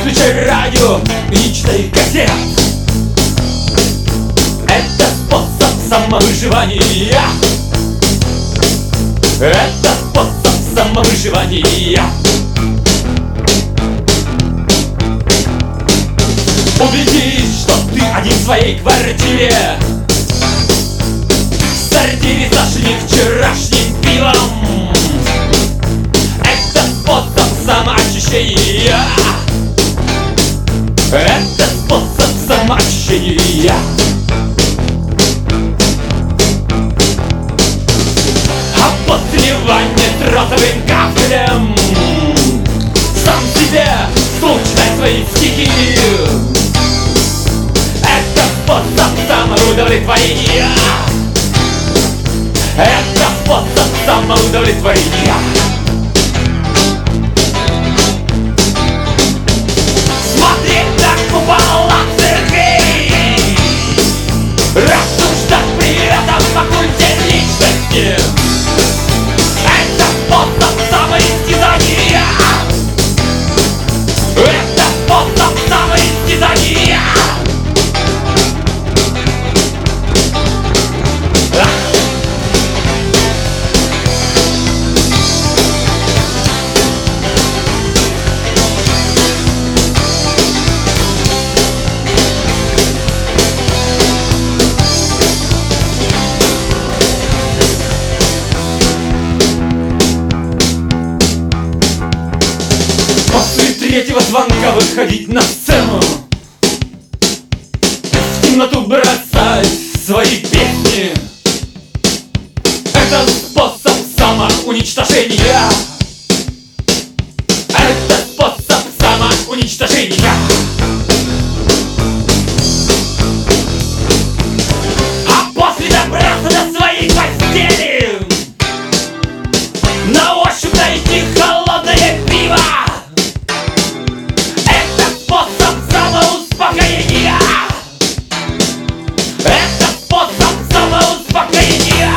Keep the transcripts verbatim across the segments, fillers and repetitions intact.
включай радио и не читай газет. Это способ самовыживания. Это способ самовыживания. Убедись, что ты один в своей квартире. В сортире сошли вчерашним пивом. Это способ самоочищения. Это способ самоочищения. А после ванны с розовым кафелем сам себе слушай свои стихи. Это способ самоудовлетворения. Это способ самоудовлетворения. Смотреть на купола церквей, рассуждать при этом о культе личности. Это способ самоистязания. Это способ самоистязания. После третьего звонка выходить на сцену, в темноту бросать свои песни. Это способ самоуничтожения. Это способ самоуничтожения. А после добраться до своей постели, на ощупь найти холодное пиво. Это способ самоуспокоения. Это способ самоуспокоения.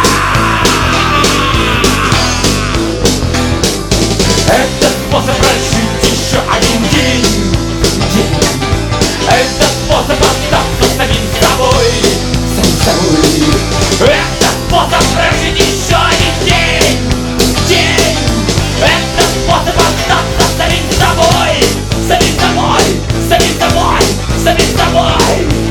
Это способ прожить еще один день. День. Это способ остаться самим собой. Самим собой. Это способ прожить еще один день. День. Это способ остаться самим собой. Самим собой. Самим собой. Самим собой.